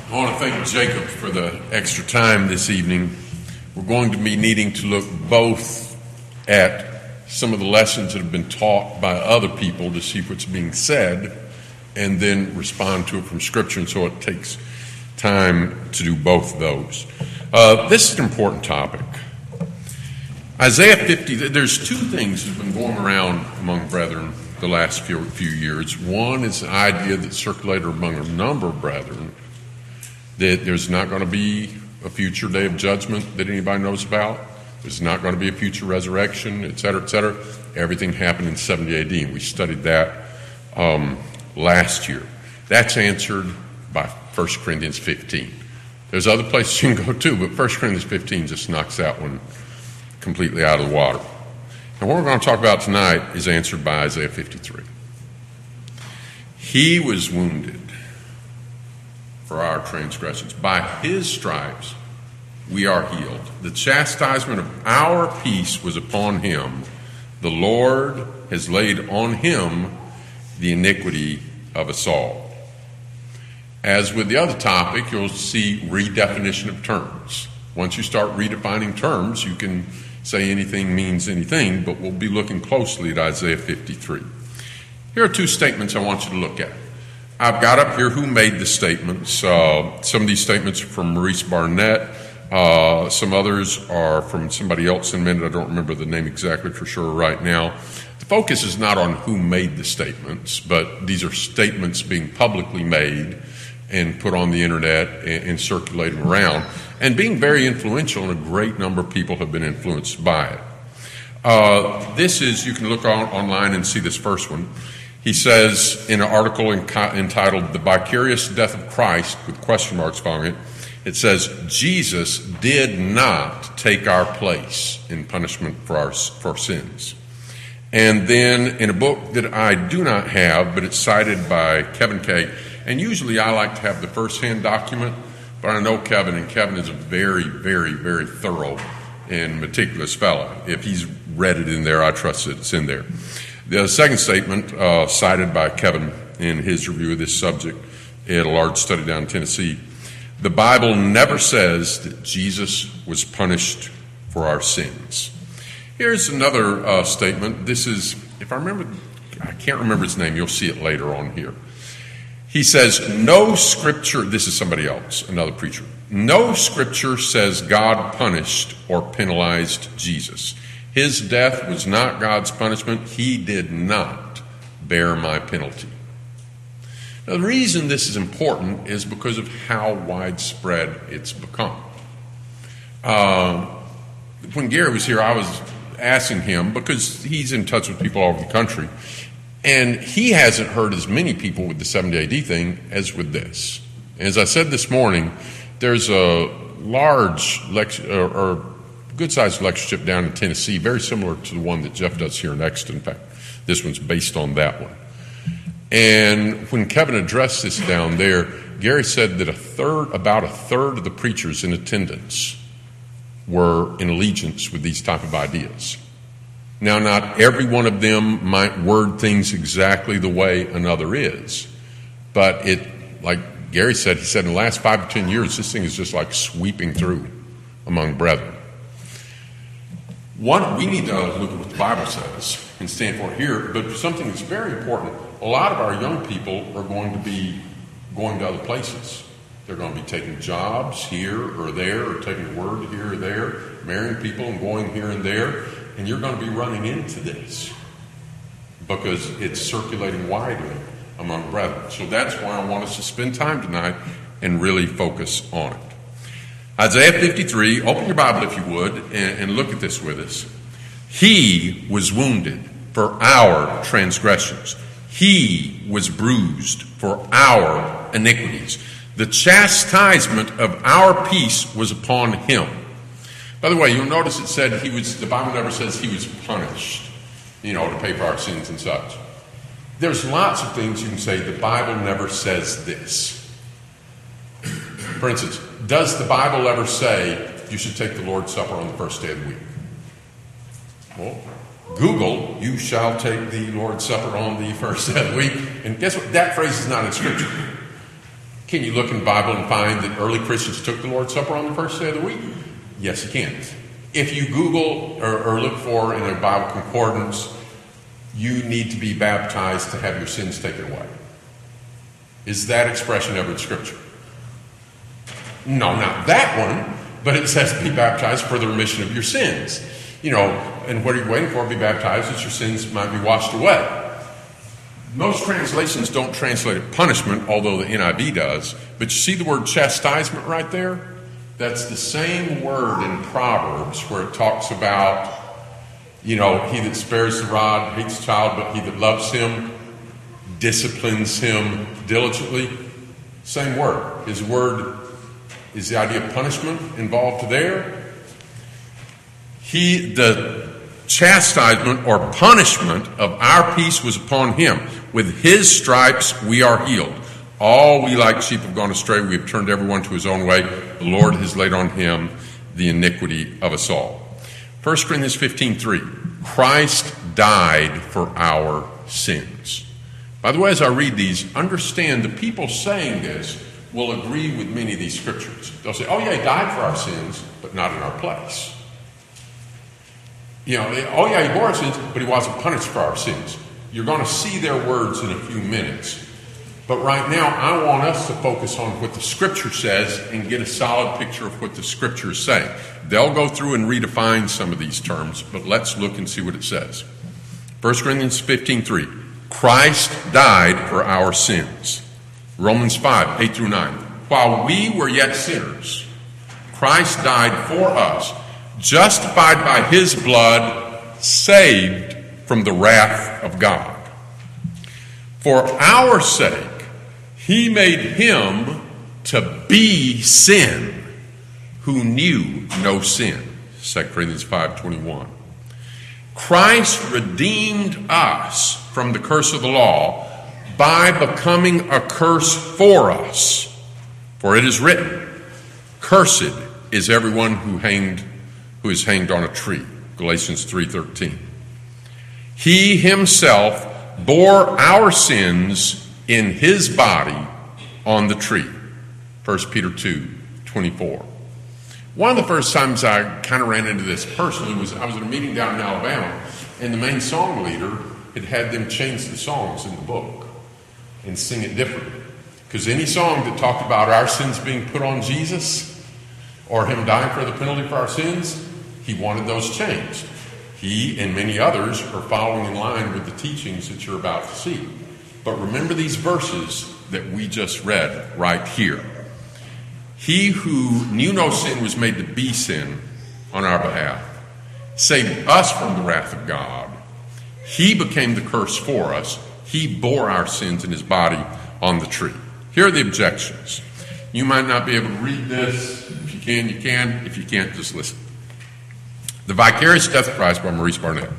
I want to thank Jacob for the extra time this evening. We're going to be needing to look both at some of the lessons that have been taught by other people to see what's being said and then respond to it from Scripture, and so it takes time to do both of those. This is an important topic. Isaiah 50, there's two things that have been going around among brethren the last few years. One is the idea that circulated among a number of brethren that there's not going to be a future day of judgment that anybody knows about. There's not going to be a future resurrection, et cetera, et cetera. Everything happened in 70 AD, and we studied that last year. That's answered by 1 Corinthians 15. There's other places you can go to, but 1 Corinthians 15 just knocks that one completely out of the water. And what we're going to talk about tonight is answered by Isaiah 53. He was wounded for our transgressions. By his stripes we are healed. The chastisement of our peace was upon him. The Lord has laid on him the iniquity of us all. As with the other topic, you'll see redefinition of terms. Once you start redefining terms, you can say anything means anything, but we'll be looking closely at Isaiah 53. Here are two statements I want you to look at. I've got up here who made the statements. Some of these statements are from Maurice Barnett. Some others are from somebody else in a minute. I don't remember the name exactly for sure right now. The focus is not on who made the statements, but these are statements being publicly made and put on the internet and circulating around, and being very influential, and a great number of people have been influenced by it. This is, you can look online and see this first one. He says in an article entitled "The Vicarious Death of Christ," with question marks following it, it says, Jesus did not take our place in punishment for our sins. And then in a book that I do not have, but it's cited by Kevin Kay, and usually I like to have the first-hand document, but I know Kevin, and Kevin is a very, very, very thorough and meticulous fellow. If he's read it in there, I trust that it's in there. The second statement cited by Kevin in his review of this subject at a large study down in Tennessee, the Bible never says that Jesus was punished for our sins. Here's another statement. This is, if I remember, I can't remember his name. You'll see it later on here. He says, no scripture, this is somebody else, another preacher, no scripture says God punished or penalized Jesus. His death was not God's punishment. He did not bear my penalty. Now, the reason this is important is because of how widespread it's become. When Gary was here, I was asking him, because he's in touch with people all over the country, and he hasn't heard as many people with the 70 AD thing as with this. As I said this morning, there's a large or good-sized lectureship down in Tennessee, very similar to the one that Jeff does here in Exton. In fact, this one's based on that one. And when Kevin addressed this down there, Gary said that about a third of the preachers in attendance were in allegiance with these type of ideas. Now, not every one of them might word things exactly the way another is, but it, like Gary said, he said in the last 5 to 10 years, this thing is just like sweeping through among brethren. We need to look at what the Bible says and stand for it here, but something that's very important, a lot of our young people are going to be going to other places. They're going to be taking jobs here or there, or taking word here or there, marrying people and going here and there, and you're going to be running into this because it's circulating widely among brethren. So that's why I want us to spend time tonight and really focus on it. Isaiah 53, open your Bible if you would, and look at this with us. He was wounded for our transgressions. He was bruised for our iniquities. The chastisement of our peace was upon him. By the way, you'll notice it said the Bible never says he was punished, to pay for our sins and such. There's lots of things you can say the Bible never says this. For instance, does the Bible ever say you should take the Lord's Supper on the first day of the week? Well, Google, you shall take the Lord's Supper on the first day of the week, and guess what? That phrase is not in Scripture. Can you look in the Bible and find that early Christians took the Lord's Supper on the first day of the week? Yes, you can. If you Google or look for in a Bible concordance, you need to be baptized to have your sins taken away. Is that expression ever in Scripture? No, not that one, but it says be baptized for the remission of your sins. And what are you waiting for? Be baptized that your sins might be washed away. Most translations don't translate it punishment, although the NIV does. But you see the word chastisement right there? That's the same word in Proverbs where it talks about, he that spares the rod hates the child, but he that loves him disciplines him diligently. Same word. Is the idea of punishment involved there? The chastisement or punishment of our peace was upon him. With his stripes we are healed. All we like sheep have gone astray. We have turned everyone to his own way. The Lord has laid on him the iniquity of us all. 1 Corinthians 15:3. Christ died for our sins. By the way, as I read these, understand the people saying this will agree with many of these scriptures. They'll say, oh yeah, he died for our sins, but not in our place. Oh yeah, he bore our sins, but he wasn't punished for our sins. You're going to see their words in a few minutes. But right now, I want us to focus on what the Scripture says and get a solid picture of what the Scripture is saying. They'll go through and redefine some of these terms, but let's look and see what it says. 1 Corinthians 15:3. Christ died for our sins. Romans 5:8-9. While we were yet sinners, Christ died for us, justified by his blood, saved from the wrath of God. For our sake, he made him to be sin who knew no sin. 2 Corinthians 5:21. Christ redeemed us from the curse of the law by becoming a curse for us. For it is written, cursed is everyone who is hanged on a tree. Galatians 3:13. He himself bore our sins in his body on the tree. 1 Peter 2:24. One of the first times I kind of ran into this personally was I was at a meeting down in Alabama, and the main song leader had them change the songs in the book and sing it differently. Because any song that talked about our sins being put on Jesus or him dying for the penalty for our sins, he wanted those changed. He and many others are following in line with the teachings that you're about to see. But remember these verses that we just read right here. He who knew no sin was made to be sin on our behalf, saving us from the wrath of God. He became the curse for us. He bore our sins in his body on the tree. Here are the objections. You might not be able to read this. If you can, you can. If you can't, just listen. The Vicarious Death of Christ by Maurice Barnett.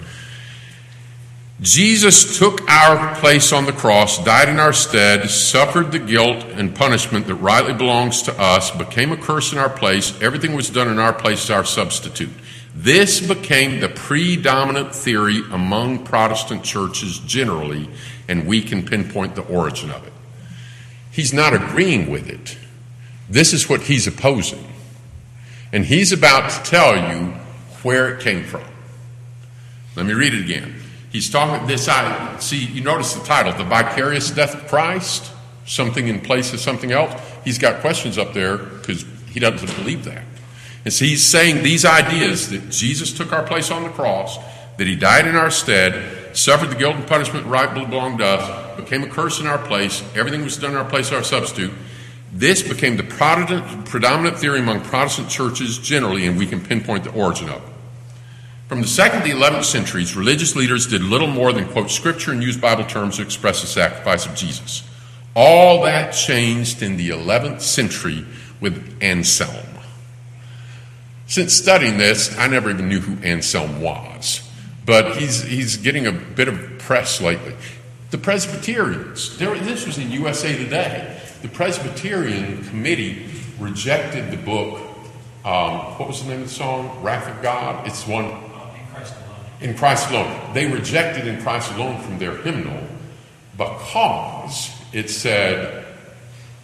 Jesus took our place on the cross, died in our stead, suffered the guilt and punishment that rightly belongs to us, became a curse in our place. Everything was done in our place as our substitute. This became the predominant theory among Protestant churches generally, and we can pinpoint the origin of it. He's not agreeing with it. This is what he's opposing. And he's about to tell you where it came from. Let me read it again. He's talking this. See, you notice the title, The Vicarious Death of Christ, something in place of something else. He's got questions up there because he doesn't believe that. And so he's saying these ideas that Jesus took our place on the cross, that he died in our stead, suffered the guilt and punishment rightly belonged to us, became a curse in our place, everything was done in our place as our substitute. This became the predominant theory among Protestant churches generally, and we can pinpoint the origin of it. From the 2nd to the 11th centuries, religious leaders did little more than quote scripture and use Bible terms to express the sacrifice of Jesus. All that changed in the 11th century with Anselm. Since studying this, I never even knew who Anselm was, but he's getting a bit of press lately. The Presbyterians, this was in USA Today. The Presbyterian Committee rejected the book, what was the name of the song? Wrath of God? It's one. In Christ Alone. They rejected In Christ Alone from their hymnal because it said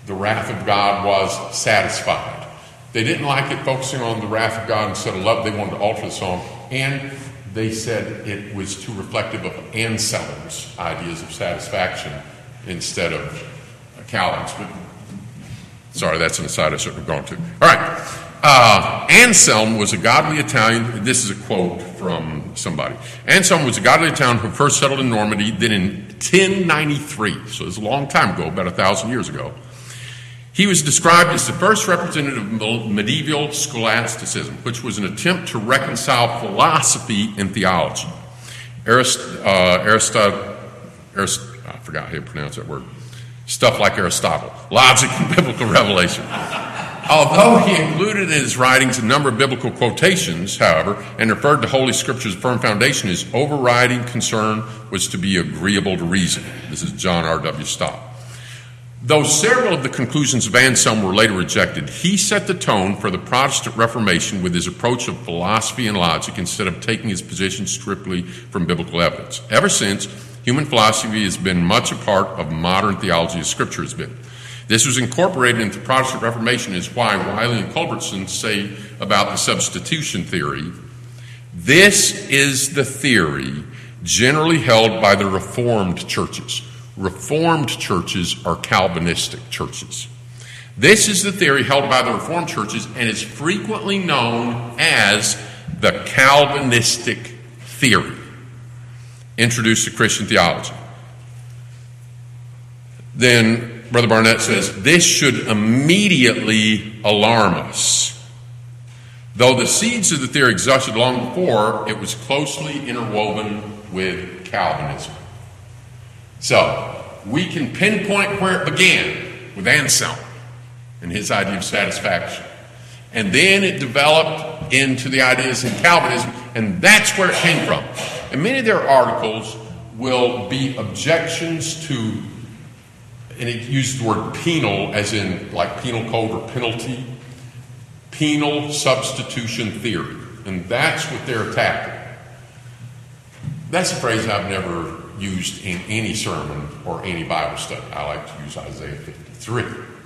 the wrath of God was satisfied. They didn't like it focusing on the wrath of God instead of love. They wanted to alter the song. And they said it was too reflective of Anselm's ideas of satisfaction instead of Calvin's. But sorry, that's an aside I shouldn't have gone to. All right. Anselm was a godly Italian. This is a quote from somebody. Anselm was a godly Italian who first settled in Normandy, then in 1093, so it's a long time ago, about 1,000 years ago. He was described as the first representative of medieval scholasticism, which was an attempt to reconcile philosophy and theology. I forgot how to pronounce that word. Stuff like Aristotle, logic and biblical revelation. Although he included in his writings a number of biblical quotations, however, and referred to Holy Scripture's firm foundation, his overriding concern was to be agreeable to reason. This is John R.W. Stott. Though several of the conclusions of Anselm were later rejected, he set the tone for the Protestant Reformation with his approach of philosophy and logic instead of taking his position strictly from biblical evidence. Ever since, human philosophy has been much a part of modern theology as Scripture has been. This was incorporated into the Protestant Reformation, is why Wiley and Culbertson say about the substitution theory, this is the theory generally held by the Reformed churches. Reformed churches are Calvinistic churches. This is the theory held by the Reformed churches and is frequently known as the Calvinistic theory, introduced to Christian theology. Then Brother Barnett says, this should immediately alarm us. Though the seeds of the theory existed long before, it was closely interwoven with Calvinism. So, we can pinpoint where it began with Anselm and his idea of satisfaction. And then it developed into the ideas in Calvinism, and that's where it came from. And many of their articles will be objections to, and it uses the word penal as in like penal code or penalty, penal substitution theory. And that's what they're attacking. That's a phrase I've never used in any sermon or any Bible study. I like to use Isaiah 53.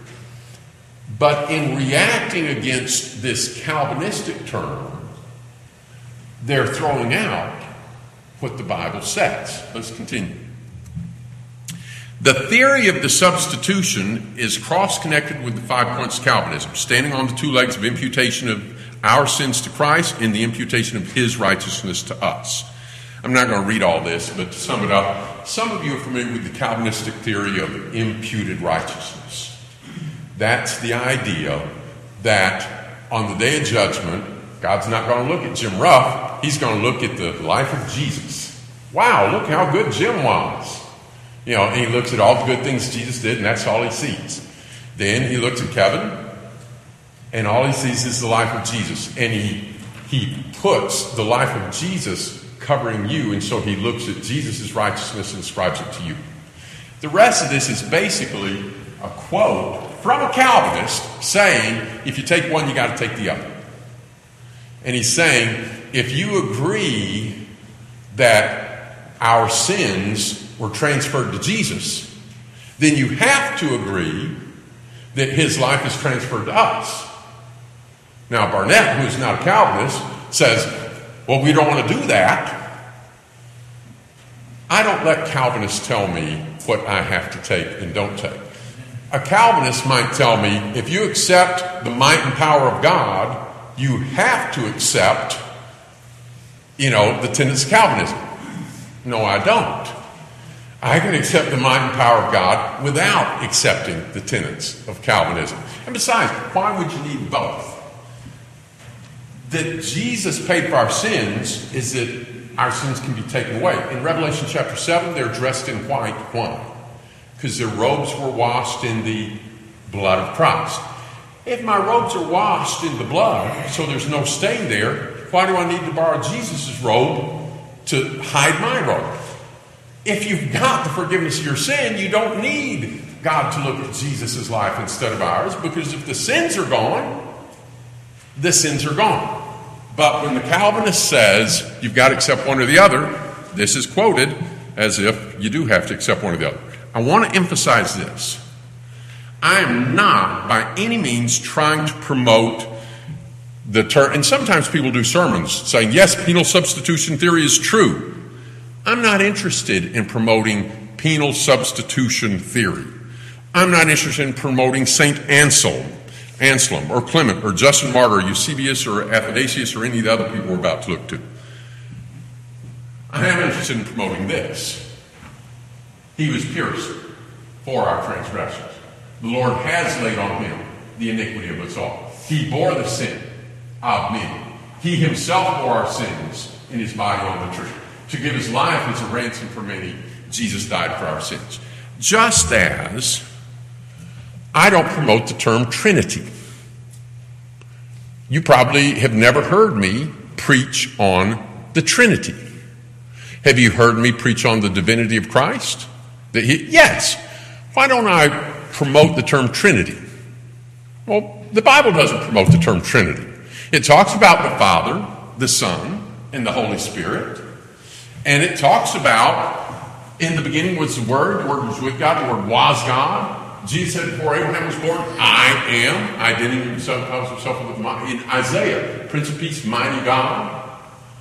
But in reacting against this Calvinistic term, they're throwing out what the Bible says. Let's continue. The theory of the substitution is cross-connected with the 5 points of Calvinism, standing on the 2 legs of imputation of our sins to Christ and the imputation of his righteousness to us. I'm not going to read all this, but to sum it up, some of you are familiar with the Calvinistic theory of imputed righteousness. That's the idea that on the day of judgment, God's not going to look at Jim Ruff. He's going to look at the life of Jesus. Wow, look how good Jim was. You know, and he looks at all the good things Jesus did, and that's all he sees. Then he looks at Kevin, and all he sees is the life of Jesus. And he puts the life of Jesus covering you, and so he looks at Jesus' righteousness and ascribes it to you. The rest of this is basically a quote from a Calvinist saying, if you take one, you got to take the other. And he's saying, if you agree that our sins were transferred to Jesus, then you have to agree that his life is transferred to us. Now, Barnett, who's not a Calvinist, says, well, we don't want to do that. I don't let Calvinists tell me what I have to take and don't take. A Calvinist might tell me, if you accept the might and power of God, you have to accept, the tenets of Calvinism. No, I don't. I can accept the might and power of God without accepting the tenets of Calvinism. And besides, why would you need both? That Jesus paid for our sins is that our sins can be taken away. In Revelation chapter 7, they're dressed in white. Why? Because their robes were washed in the blood of Christ. If my robes are washed in the blood, so there's no stain there, why do I need to borrow Jesus' robe to hide my robe? If you've got the forgiveness of your sin, you don't need God to look at Jesus' life instead of ours, because if the sins are gone, the sins are gone. But when the Calvinist says you've got to accept one or the other, this is quoted as if you do have to accept one or the other. I want to emphasize this. I am not by any means trying to promote the term, and sometimes people do sermons saying, yes, penal substitution theory is true. I'm not interested in promoting penal substitution theory. I'm not interested in promoting St. Anselm or Clement or Justin Martyr or Eusebius or Athanasius or any of the other people we're about to look to. I am interested in promoting this. He was pierced for our transgressions. The Lord has laid on him the iniquity of us all. He bore the sin of many. He himself bore our sins in his body on the tree. To give his life as a ransom for many, Jesus died for our sins. Just as I don't promote the term Trinity. You probably have never heard me preach on the Trinity. Have you heard me preach on the divinity of Christ? Yes. Why don't I promote the term Trinity? Well, the Bible doesn't promote the term Trinity. It talks about the Father, the Son, and the Holy Spirit. And it talks about, in the beginning was the Word was with God, the Word was God. Jesus said before Abraham was born, I am. Identity himself calls himself with in Isaiah, Prince of Peace, mighty God.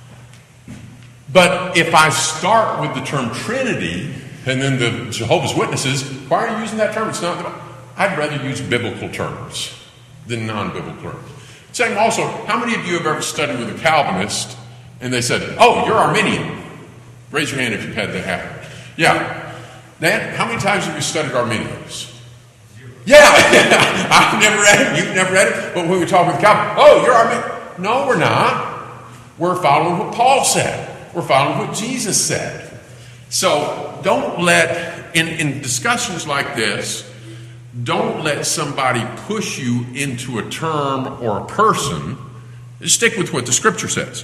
But if I start with the term Trinity, and then the Jehovah's Witnesses, why are you using that term? It's not. I'd rather use biblical terms than non-biblical terms. Saying also, how many of you have ever studied with a Calvinist and they said, oh, you're Arminian? Raise your hand if you've had that happen. Yeah. Dan, how many times have you studied Arminians? Yeah. I've never read it. You've never read it. But when we talk with Calvin, oh, you're Arminian. No, we're not. We're following what Paul said. We're following what Jesus said. So don't let, in discussions like this, don't let somebody push you into a term or a person. Stick with what the Scripture says.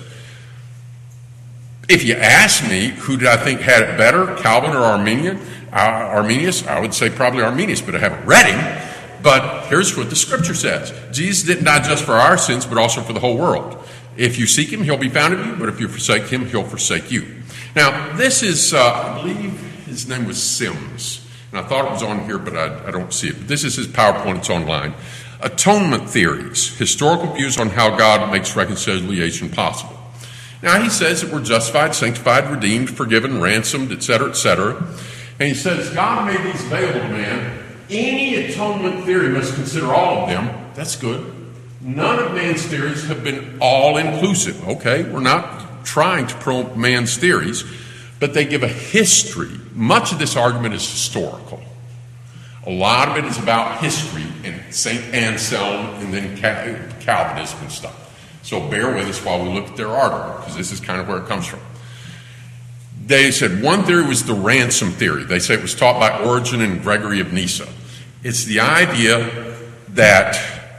If you ask me who did I think had it better, Calvin or Arminius, I would say probably Arminius, but I haven't read him. But here's what the Scripture says. Jesus didn't die just for our sins, but also for the whole world. If you seek him, he'll be found of you, but if you forsake him, he'll forsake you. Now, this is, I believe his name was Sims. And I thought it was on here, but I don't see it. But this is his PowerPoint. It's online. Atonement theories, historical views on how God makes reconciliation possible. Now, he says that we're justified, sanctified, redeemed, forgiven, ransomed, etc., etc. And he says God made these available to man. Any atonement theory must consider all of them. That's good. None of man's theories have been all-inclusive. Okay, we're not trying to promote man's theories, but they give a history. Much of this argument is historical. A lot of it is about history and St. Anselm and then Calvinism and stuff. So bear with us while we look at their argument, because this is kind of where it comes from. They said one theory was the ransom theory. They say it was taught by Origen and Gregory of Nyssa. It's the idea that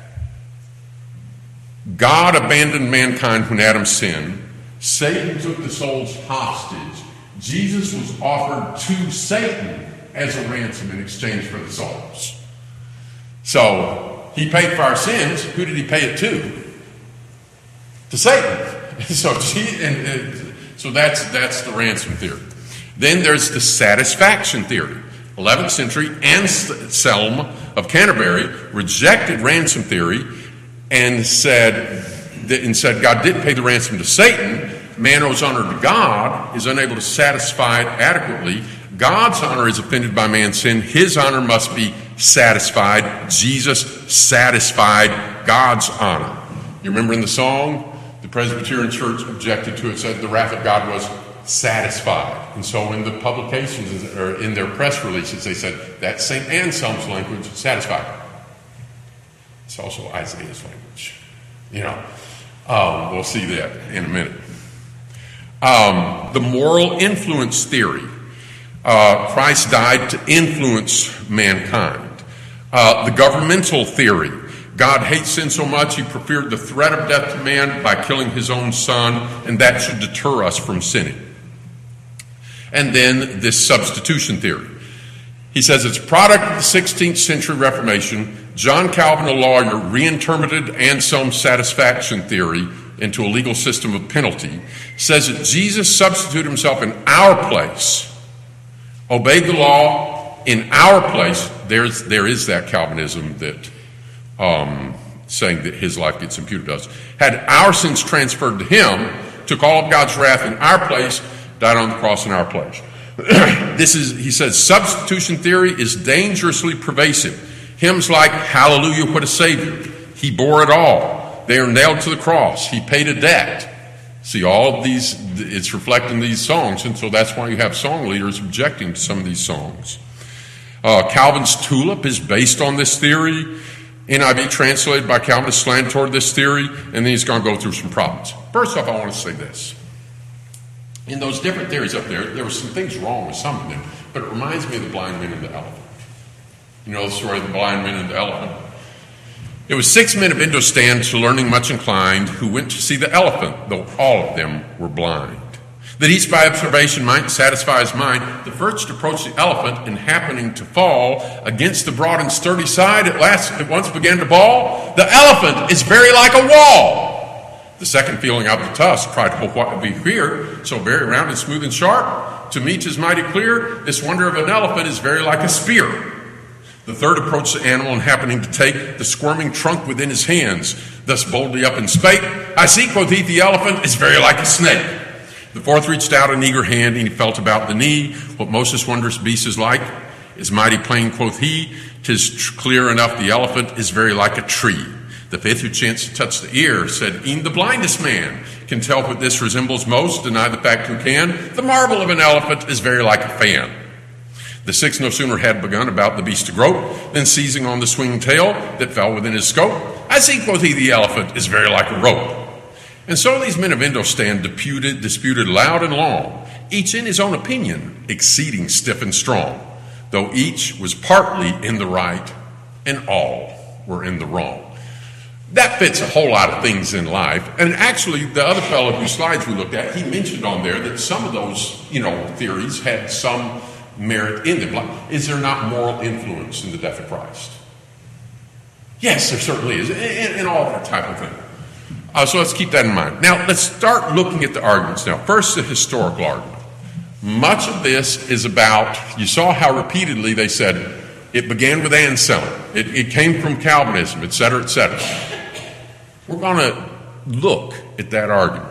God abandoned mankind when Adam sinned. Satan took the souls hostage. Jesus was offered to Satan as a ransom in exchange for the souls. So he paid for our sins. Who did he pay it to? To Satan. So that's the ransom theory. Then there's the satisfaction theory. 11th century Anselm of Canterbury rejected ransom theory and said God didn't pay the ransom to Satan. Man owes honor to God, is unable to satisfy it adequately. God's honor is offended by man's sin. His honor must be satisfied. Jesus satisfied God's honor. You remember in the song, the Presbyterian Church objected to it, said the wrath of God was satisfied. And so in the publications, or in their press releases, they said that's St. Anselm's language, satisfied. It's also Isaiah's language. We'll see that in a minute. The moral influence theory. Christ died to influence mankind. The governmental theory. God hates sin so much he preferred the threat of death to man by killing his own son, and that should deter us from sinning. And then this substitution theory. He says it's a product of the 16th century Reformation. John Calvin, a lawyer, reinterpreted Anselm's satisfaction theory into a legal system of penalty. Says that Jesus substituted himself in our place, obeyed the law in our place, there is that Calvinism that saying that his life gets imputed to us. Had our sins transferred to him, took all of God's wrath in our place, died on the cross in our place. He says, substitution theory is dangerously pervasive. Hymns like, hallelujah, what a Savior. He bore it all. They are nailed to the cross. He paid a debt. See, all of these, it's reflecting these songs, and so that's why you have song leaders objecting to some of these songs. Calvin's tulip is based on this theory. NIV translated by Calvin is slanted toward this theory, and then he's going to go through some problems. First off, I want to say this. In those different theories up there were some things wrong with some of them, but it reminds me of the blind men and the elephant. You know the story of the blind men and the elephant? It was 6 men of Indostan, to learning much inclined, who went to see the elephant, though all of them were blind. That each by observation might satisfy his mind, the first approached the elephant, and happening to fall against the broad and sturdy side, at once began to bawl, "The elephant is very like a wall." The second, feeling out the tusk, cried, "Oh, what would be here, so very round and smooth and sharp? To me 'tis mighty clear, this wonder of an elephant is very like a spear." The third approached the animal, and happening to take the squirming trunk within his hands, thus boldly up and spake, "I see," quoth he, "the elephant is very like a snake." The fourth reached out an eager hand, and he felt about the knee. "What most this wondrous beast is like is mighty plain," quoth he. "'Tis clear enough, the elephant is very like a tree." The fifth, who chanced to touch the ear, said, "E'en the blindest man can tell what this resembles most, deny the fact who can. The marvel of an elephant is very like a fan." The sixth no sooner had begun about the beast to grope, than seizing on the swinging tail that fell within his scope, "I see," quoth he, "the elephant is very like a rope." And so these men of Indostan disputed loud and long, each in his own opinion, exceeding stiff and strong, though each was partly in the right and all were in the wrong. That fits a whole lot of things in life. And actually, the other fellow whose slides we looked at, he mentioned on there that some of those, theories had some merit in them. Like, is there not moral influence in the death of Christ? Yes, there certainly is, and all that type of thing. So let's keep that in mind. Now, let's start looking at the arguments now. First, the historical argument. Much of this is about, you saw how repeatedly they said, it began with Anselm. It came from Calvinism, etc., etc. We're going to look at that argument.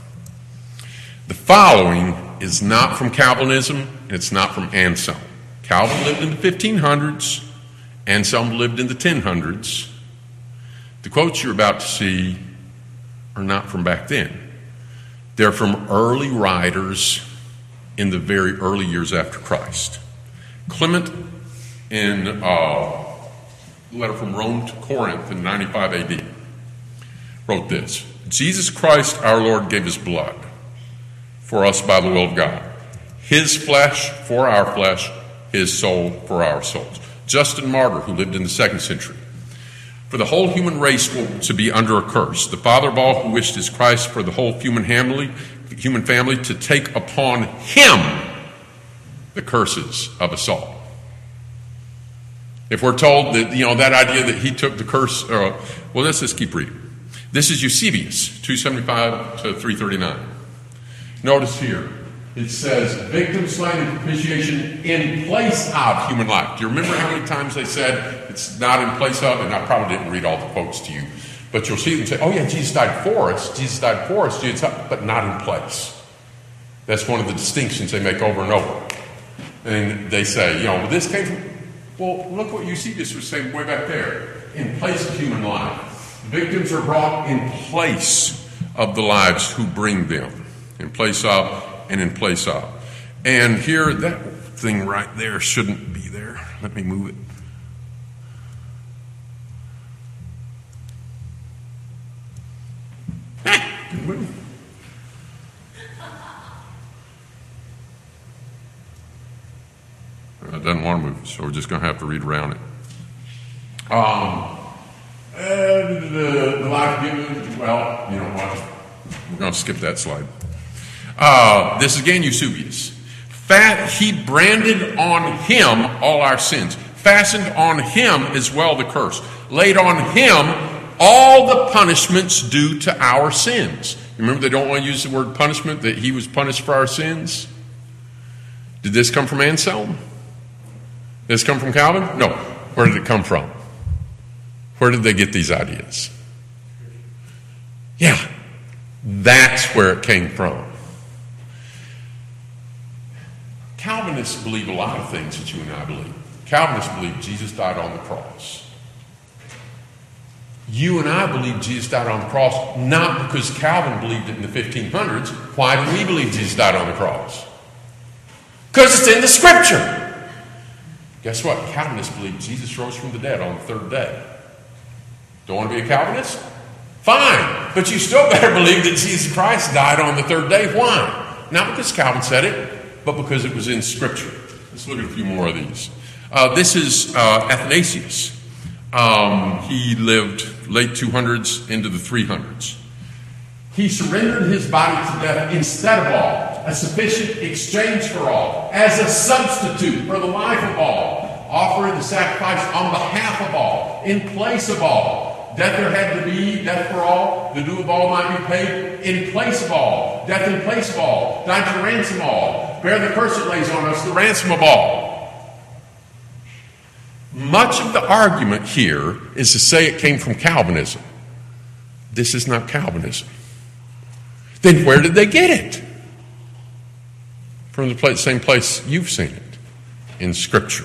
The following is not from Calvinism, and it's not from Anselm. Calvin lived in the 1500s. Anselm lived in the 1000s. The quotes you're about to see are not from back then. They're from early writers in the very early years after Christ. Clement, in a letter from Rome to Corinth in 95 AD, wrote this: "Jesus Christ our Lord gave his blood for us by the will of God. His flesh for our flesh, his soul for our souls." Justin Martyr, who lived in the 2nd century. "For the whole human race to be under a curse, the Father of all who wished his Christ for the whole human family to take upon him the curses of us all." If we're told that, that idea that he took the curse, well, let's just keep reading. This is Eusebius, 275 to 339. Notice here, it says, "Victim slain in propitiation in place of human life." Do you remember how many times they said it's not in place of? And I probably didn't read all the quotes to you, but you'll see them say, "Oh yeah, Jesus died for us, Jesus died for us, but not in place." That's one of the distinctions they make over and over. And they say, well, this came from, well, look what Eusebius was saying way back there. In place of human life. Victims are brought in place of the lives who bring them. In place of and in place of. And here, that thing right there shouldn't be there. Let me move it. It doesn't want to move, so we're just going to have to read around it. The life given, well, you know what? We're going to skip that slide. This is again Eusebius. He branded on him all our sins, fastened on him as well the curse, laid on him all the punishments due to our sins. Remember, they don't want to use the word punishment, that he was punished for our sins. Did this come from Anselm? Did this come from Calvin? No. Where did it come from? Where did they get these ideas? Yeah, that's where it came from. Calvinists believe a lot of things that you and I believe. Calvinists believe Jesus died on the cross. You and I believe Jesus died on the cross not because Calvin believed it in the 1500s. Why do we believe Jesus died on the cross? Because it's in the Scripture. Guess what? Calvinists believe Jesus rose from the dead on the third day. Don't want to be a Calvinist? Fine. But you still better believe that Jesus Christ died on the third day. Why? Not because Calvin said it, but because it was in Scripture. Let's look at a few more of these. This is Athanasius. He lived late 200s into the 300s. He surrendered his body to death instead of all, a sufficient exchange for all, as a substitute for the life of all, offering the sacrifice on behalf of all, in place of all. Death there had to be, death for all, the due of all might be paid, in place of all, death in place of all, died to ransom all, bear the curse that lays on us, the ransom of all. Much of the argument here is to say it came from Calvinism. This is not Calvinism. Then where did they get it? From the same place you've seen it, in Scripture.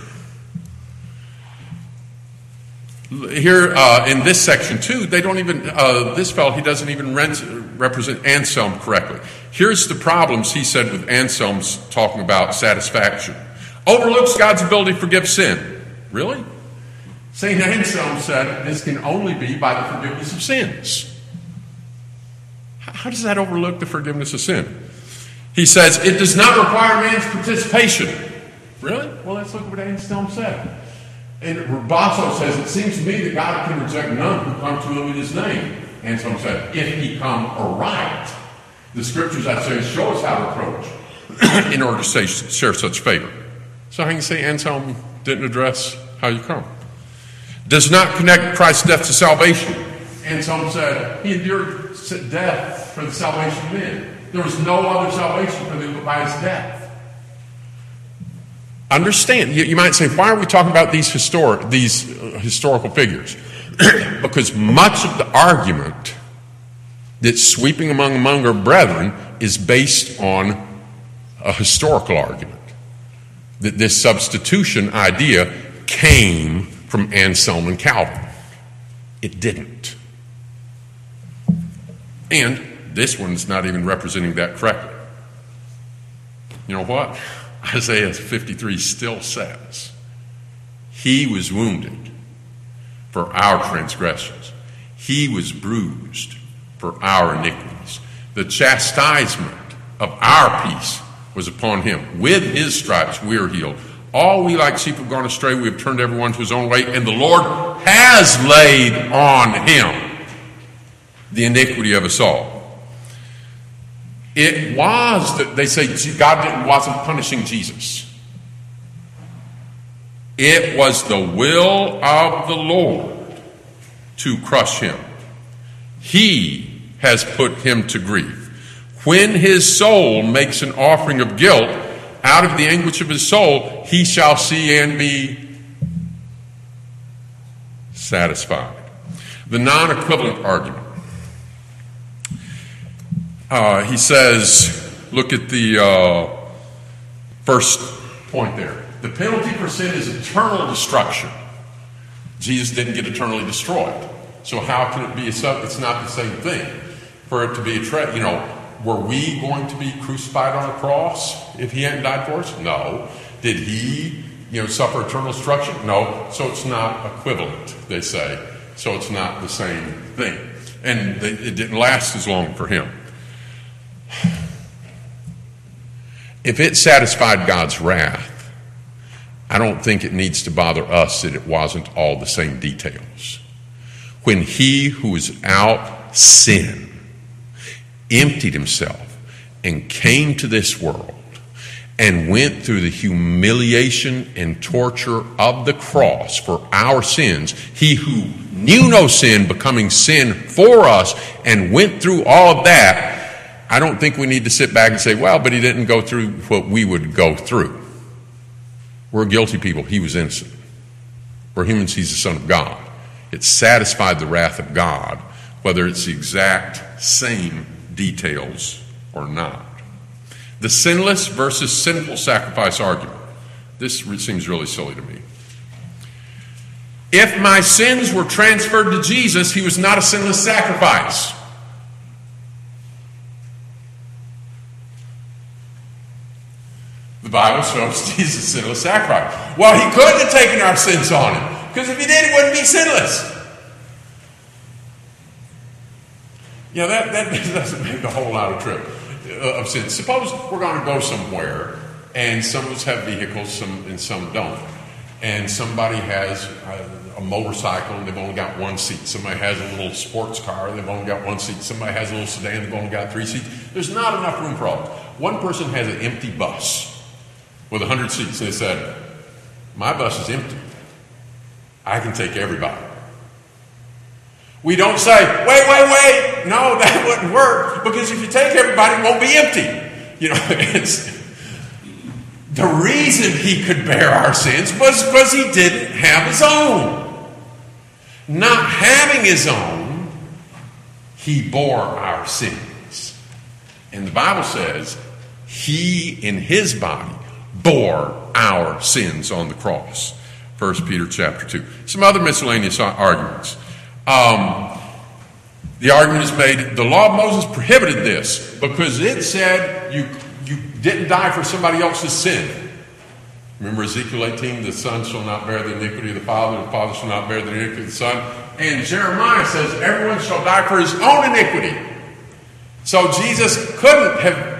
Here in this section too, they don't even, this fellow, he doesn't even represent Anselm correctly. Here's the problems he said with Anselm's talking about satisfaction. Overlooks God's ability to forgive sin. Really? St. Anselm said this can only be by the forgiveness of sins. How does that overlook the forgiveness of sin? He says it does not require man's participation. Really? Well, let's look at what Anselm said. And Basso says, it seems to me that God can reject none who come to him in his name. Anselm said, if he come aright. The Scriptures, I say, show us how to approach in order to share such favor. So how can you say Anselm didn't address how you come? Does not connect Christ's death to salvation. Anselm said, he endured death for the salvation of men. There was no other salvation for them but by his death. Understand, you might say, why are we talking about these historical figures? Because much of the argument that's sweeping among our brethren is based on a historical argument. That this substitution idea came from Anselm and Calvin. It didn't. And this one's not even representing that correctly. You know what? Isaiah 53 still says, he was wounded for our transgressions. He was bruised for our iniquities. The chastisement of our peace was upon him. With his stripes we are healed. All we like sheep have gone astray. We have turned everyone to his own way. And the Lord has laid on him the iniquity of us all. It was that they say God wasn't punishing Jesus. It was the will of the Lord to crush him. He has put him to grief. When his soul makes an offering of guilt, out of the anguish of his soul, he shall see and be satisfied. The non-equivalent argument. He says, look at the first point there. The penalty for sin is eternal destruction. Jesus didn't get eternally destroyed. So how can it be it's not the same thing. For it to be were we going to be crucified on a cross if he hadn't died for us? No. Did he, suffer eternal destruction? No. So it's not equivalent, they say. So it's not the same thing. And it didn't last as long for him. If it satisfied God's wrath, I don't think it needs to bother us that it wasn't all the same details. When he who was without sin emptied himself and came to this world and went through the humiliation and torture of the cross for our sins, he who knew no sin becoming sin for us and went through all of that, I don't think we need to sit back and say, well, but he didn't go through what we would go through. We're guilty people. He was innocent. We're humans. He's the Son of God. It satisfied the wrath of God, whether it's the exact same details or not. The sinless versus sinful sacrifice argument. This seems really silly to me. If my sins were transferred to Jesus, he was not a sinless sacrifice. The Bible shows Jesus a sinless sacrifice. Well, he couldn't have taken our sins on him, because if he did, he wouldn't be sinless. Yeah, that doesn't make a whole lot of sense. Suppose we're going to go somewhere, and some of us have vehicles, and some don't. And somebody has a motorcycle, and they've only got one seat. Somebody has a little sports car, and they've only got one seat. Somebody has a little sedan, they've only got 3 seats. There's not enough room for all. One person has an empty bus with 100 seats. They said, my bus is empty. I can take everybody. We don't say, wait. No, that wouldn't work. Because if you take everybody, it won't be empty. It's the reason he could bear our sins was because he didn't have his own. Not having his own, he bore our sins. And the Bible says he in his body bore our sins on the cross. 1 Peter chapter 2. Some other miscellaneous arguments. The argument is made, the law of Moses prohibited this because it said you didn't die for somebody else's sin. Remember Ezekiel 18, the son shall not bear the iniquity of the father shall not bear the iniquity of the son. And Jeremiah says everyone shall die for his own iniquity. So Jesus couldn't have...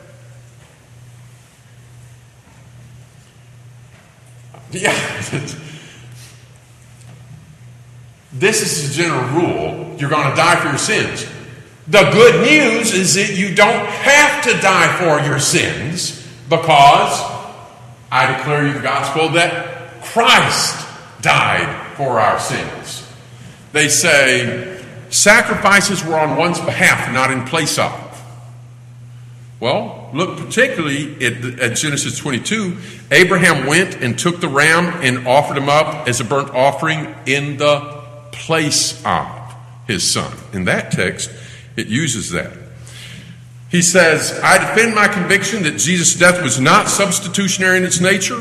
This is the general rule. You're going to die for your sins. The good news is that you don't have to die for your sins, because I declare you the gospel that Christ died for our sins. They say sacrifices were on one's behalf, not in place of. Well, look particularly at Genesis 22. Abraham went and took the ram and offered him up as a burnt offering in the place of his son. In that text, it uses that. He says, I defend my conviction that Jesus' death was not substitutionary in its nature.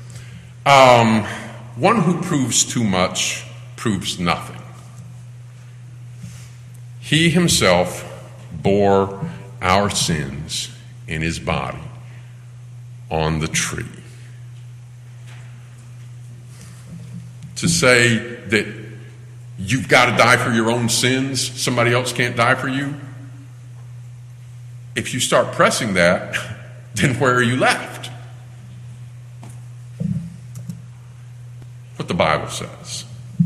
One who proves too much proves nothing. He himself bore our sins in his body on the tree. To say that you've got to die for your own sins, somebody else can't die for you. If you start pressing that, then where are you left? What the Bible says.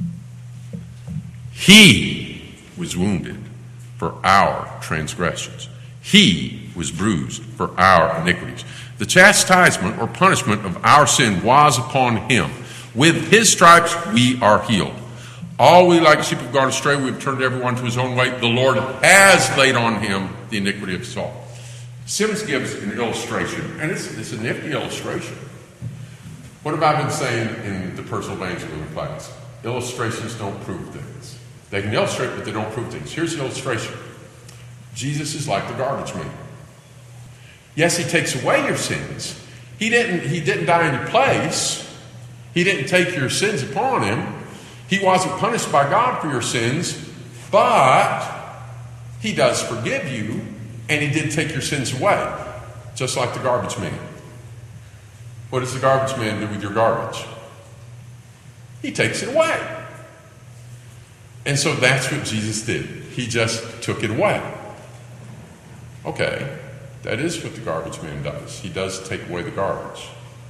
He was wounded for our transgressions. He was bruised for our iniquities. The chastisement or punishment of our sin was upon him. With his stripes we are healed. All we like sheep have gone astray, we have turned everyone to his own way. The Lord has laid on him the iniquity of us all. Sims gives an illustration, and it's a nifty illustration. What have I been saying in the personal evangelism class? Illustrations don't prove things. They can illustrate, but they don't prove things. Here's the illustration. Jesus is like the garbage man. Yes, he takes away your sins. He didn't die in your place. He didn't take your sins upon him. He wasn't punished by God for your sins, but he does forgive you, and he did take your sins away, just like the garbage man. What does the garbage man do with your garbage? He takes it away. And so that's what Jesus did. He just took it away. Okay, that is what the garbage man does. He does take away the garbage.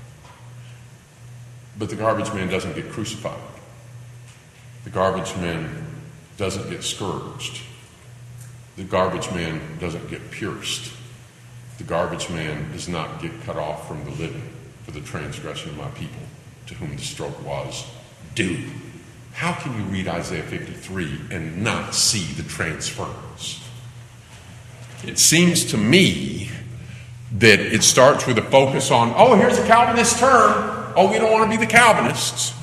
But the garbage man doesn't get crucified. The garbage man doesn't get scourged. The garbage man doesn't get pierced. The garbage man does not get cut off from the living for the transgression of my people, to whom the stroke was due. How can you read Isaiah 53 and not see the transference? It seems to me that it starts with a focus on, here's a Calvinist term. Oh, we don't want to be the Calvinists.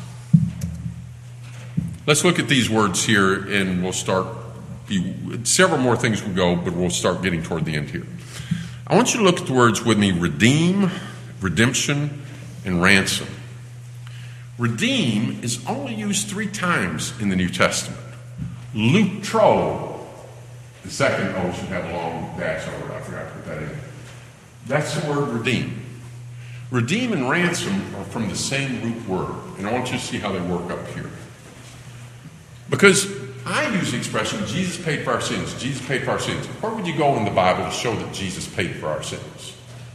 Let's look at these words here, and we'll start. Several more things will go, but we'll start getting toward the end here. I want you to look at the words with me: redeem, redemption, and ransom. Redeem is only used 3 times in the New Testament. Lutro, the second O should have a long dash over it. I forgot to put that in. That's the word redeem. Redeem and ransom are from the same root word, and I want you to see how they work up here. Because I use the expression, Jesus paid for our sins. Jesus paid for our sins. Where would you go in the Bible to show that Jesus paid for our sins?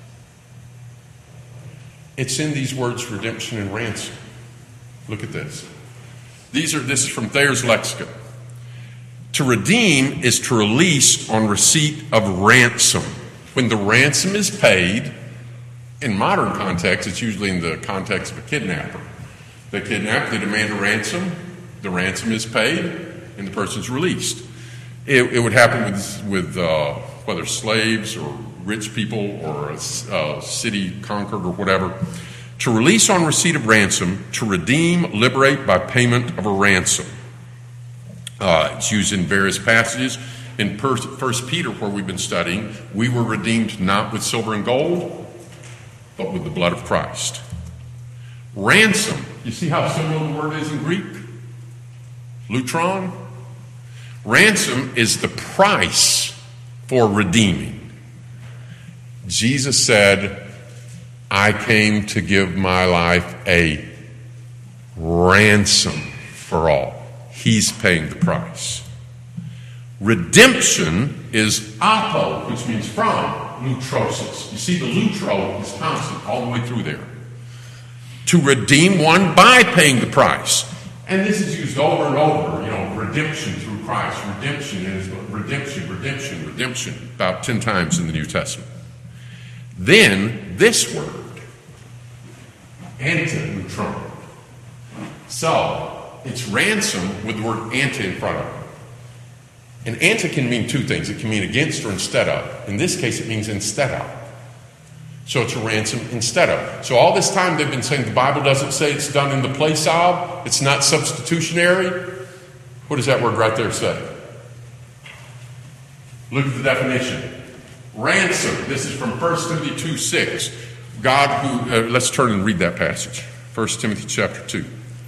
It's in these words, redemption and ransom. Look at this. This is from Thayer's Lexicon. To redeem is to release on receipt of ransom. When the ransom is paid, in modern context, it's usually in the context of a kidnapper. They kidnap, they demand a ransom, the ransom is paid, and the person's released. It would happen with whether slaves or rich people or a city conquered or whatever. To release on receipt of ransom, to redeem, liberate by payment of a ransom. It's used in various passages. In 1 Peter, where we've been studying, we were redeemed not with silver and gold, but with the blood of Christ. Ransom, you see how similar the word is in Greek? Lutron. Ransom is the price for redeeming. Jesus said, I came to give my life a ransom for all. He's paying the price. Redemption is apo, which means from, lutrosis. You see, the lutro is constant all the way through there. To redeem one by paying the price. And this is used over and over, redemption through Christ. Redemption is redemption, about 10 times in the New Testament. Then, this word, antilutron. So, it's ransom with the word ante in front of it. And ante can mean 2 things. It can mean against or instead of. In this case, it means instead of. So it's a ransom instead of. So all this time they've been saying the Bible doesn't say it's done in the place of. It's not substitutionary. What does that word right there say? Look at the definition. Ransom. This is from 1 Timothy 2:6. God who, let's turn and read that passage. 1 Timothy chapter 2.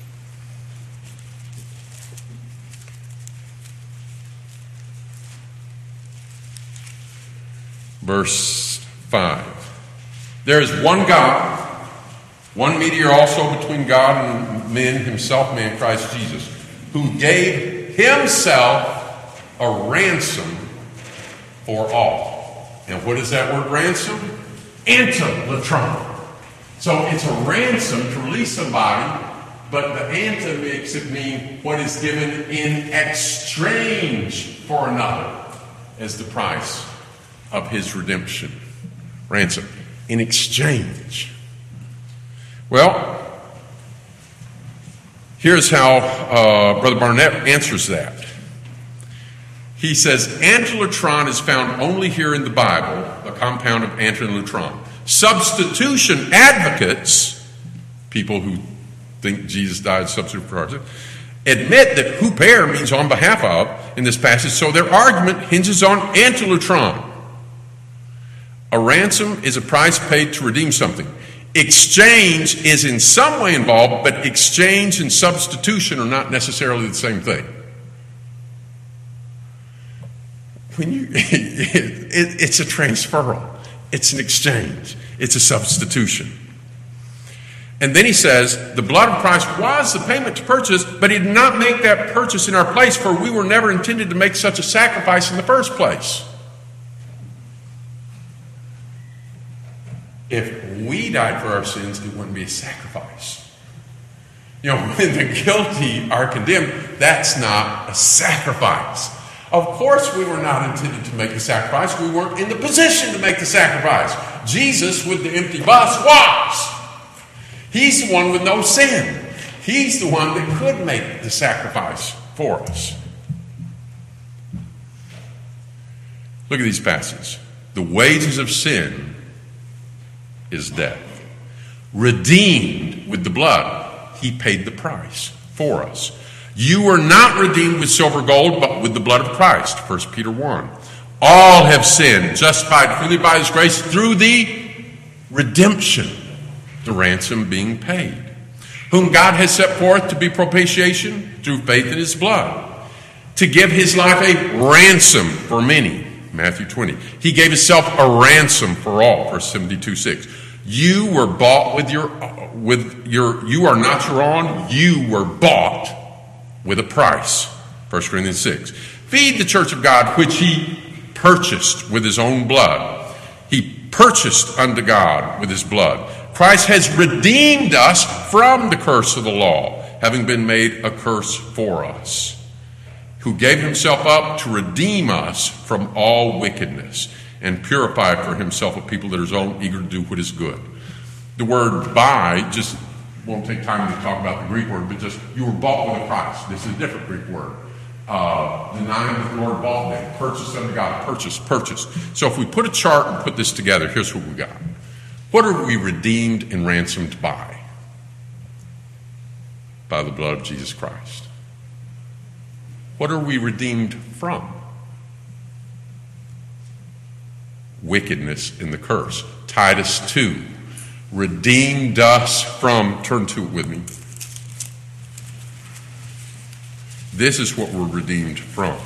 Verse 5. There is one God, one mediator also between God and men, himself, man, Christ Jesus, who gave himself a ransom for all. And what is that word ransom? Antilutron. So it's a ransom to release somebody, but the anta makes it mean what is given in exchange for another as the price of his redemption. Ransom. In exchange. Well, here's how Brother Barnett answers that. He says, antilutron is found only here in the Bible, the compound of antilutron. Substitution advocates, people who think Jesus died substitute for our sins, admit that huper means on behalf of in this passage, so their argument hinges on antilutron. A ransom is a price paid to redeem something. Exchange is in some way involved, but exchange and substitution are not necessarily the same thing. It's a transferal. It's an exchange. It's a substitution. And then he says, the blood of Christ was the payment to purchase, but he did not make that purchase in our place, for we were never intended to make such a sacrifice in the first place. If we died for our sins, it wouldn't be a sacrifice. When the guilty are condemned, that's not a sacrifice. Of course we were not intended to make the sacrifice. We weren't in the position to make the sacrifice. Jesus with the empty bus was. He's the one with no sin. He's the one that could make the sacrifice for us. Look at these passages. The wages of sin is death. Redeemed with the blood. He paid the price for us. You were not redeemed with silver or gold, but with the blood of Christ. 1 Peter 1. All have sinned, justified freely by his grace through the redemption, the ransom being paid, whom God has set forth to be propitiation through faith in his blood, to give his life a ransom for many. Matthew 20. He gave himself a ransom for all. 1 Timothy 2:6. You were bought you are not your own. You were bought with a price. 1 Corinthians 6. Feed the church of God, which he purchased with his own blood. He purchased unto God with his blood. Christ has redeemed us from the curse of the law, having been made a curse for us, who gave himself up to redeem us from all wickedness and purify for himself a people that are his own, eager to do what is good. The word buy, just won't take time to talk about the Greek word, but just you were bought with a price. This is a different Greek word. Denying that the Lord bought them, purchased unto God, purchased. So if we put a chart and put this together, here's what we got. What are we redeemed and ransomed by? By the blood of Jesus Christ. What are we redeemed from? Wickedness and the curse. Titus 2. Redeemed us from, turn to it with me. This is what we're redeemed from.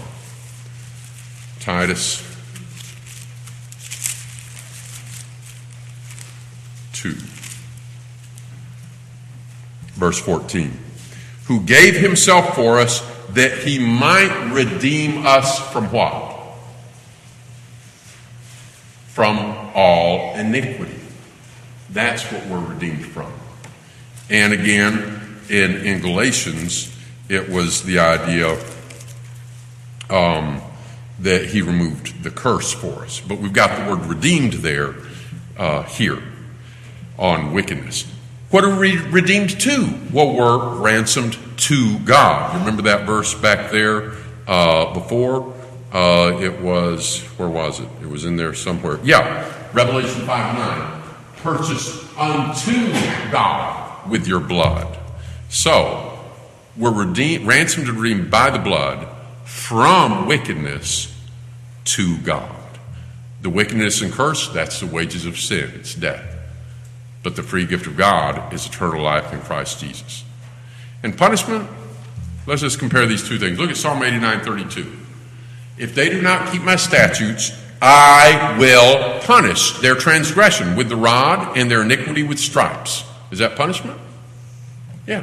Titus 2. Verse 14. Who gave himself for us that he might redeem us from what? From all iniquity. That's what we're redeemed from. And again, in Galatians, it was the idea that he removed the curse for us. But we've got the word redeemed there, here, on wickedness. What are we redeemed to? Well, we're ransomed to God. Remember that verse back there before? It was, where was it? It was in there somewhere. Yeah, Revelation 5:9. Purchased unto God with your blood. So, we're ransomed and redeemed by the blood from wickedness to God. The wickedness and curse, that's the wages of sin. It's death. But the free gift of God is eternal life in Christ Jesus. And punishment, let's just compare these two things. Look at Psalm 89:32. If they do not keep my statutes, I will punish their transgression with the rod and their iniquity with stripes. Is that punishment? Yeah.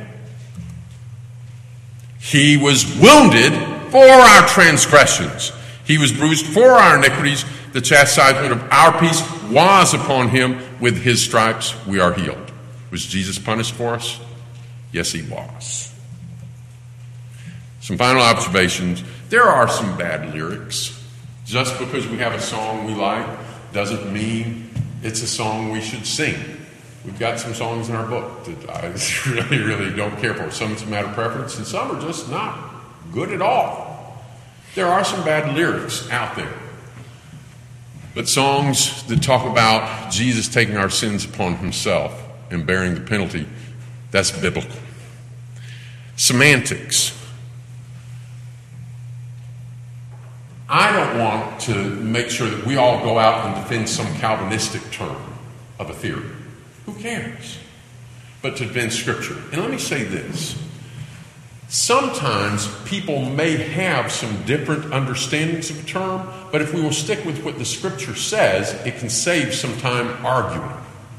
He was wounded for our transgressions. He was bruised for our iniquities. The chastisement of our peace was upon him. With his stripes we are healed. Was Jesus punished for us? Yes, he was. Some final observations. There are some bad lyrics. Just because we have a song we like doesn't mean it's a song we should sing. We've got some songs in our book that I really, really don't care for. Some it's a matter of preference, and some are just not good at all. There are some bad lyrics out there. But songs that talk about Jesus taking our sins upon himself and bearing the penalty, that's biblical. Semantics. I don't want to make sure that we all go out and defend some Calvinistic term of a theory. Who cares? But to defend Scripture. And let me say this. Sometimes people may have some different understandings of a term, but if we will stick with what the Scripture says, it can save some time arguing.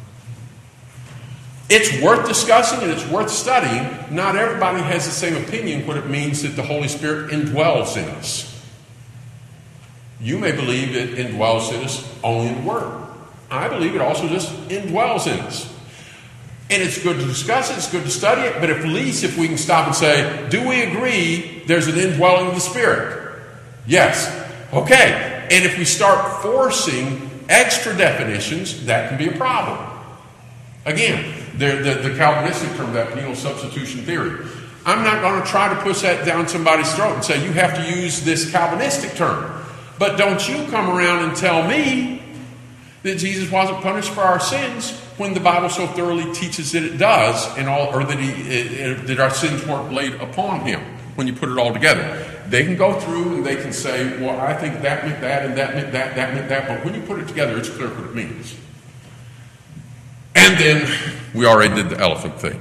It's worth discussing and it's worth studying. Not everybody has the same opinion what it means that the Holy Spirit indwells in us. You may believe it indwells in us only in the Word. I believe it also just indwells in us. And it's good to discuss it, it's good to study it, but at least if we can stop and say, do we agree there's an indwelling of the Spirit? Yes. Okay. And if we start forcing extra definitions, that can be a problem. Again, the Calvinistic term, that penal substitution theory. I'm not going to try to push that down somebody's throat and say, you have to use this Calvinistic term. But don't you come around and tell me That Jesus wasn't punished for our sins when the Bible so thoroughly teaches that it does, or that our sins weren't laid upon him. When you put it all together, they can go through and they can say, well, I think that meant that, and that meant that meant that. But when you put it together, it's clear what it means. And then we already did the elephant thing.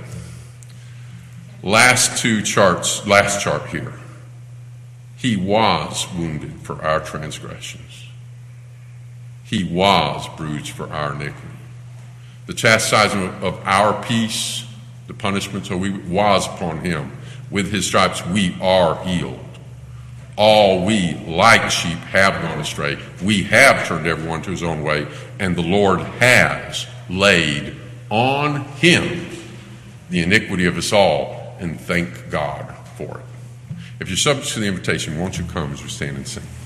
Last chart here. He was wounded for our transgressions. He was bruised for our iniquity. The chastisement of our peace, the punishment, was upon him. With his stripes we are healed. All we, like sheep, have gone astray. We have turned everyone to his own way, and the Lord has laid on him the iniquity of us all, and thank God for it. If you're subject to the invitation, won't you come as we stand and sing?